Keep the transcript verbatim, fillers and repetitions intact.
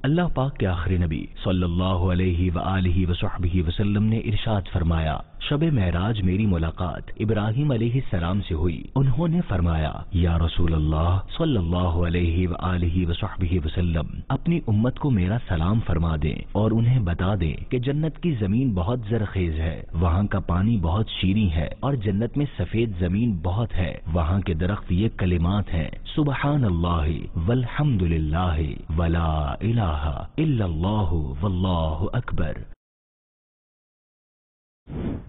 अल्लाह पाक के आखिरी नबी सल्लल्लाहु अलैहि व आलिहि व सहबिहि वसल्लम ने इरशाद फरमाया, शबे महराज मेरी मुलाकात इब्राहिम अलैहिस्सलाम से हुई। उन्होंने फरमाया, या रसूल अल्लाह सल्लल्लाहु अलैहि व आलिहि व सहबिहि वसल्लम, अपनी उम्मत को मेरा सलाम फरमा दें और उन्हें बता दें कि जन्नत की जमीन बहुत जरखेज है, वहाँ का पानी बहुत शीरी है और जन्नत में सफेद जमीन बहुत है। वहाँ के दरख्त ये कलिमात हैं, सुबहानल्लाहि वल्हम्दुलिल्लाहि वला इलाहा इल्लल्लाहु वल्लाहु अकबर।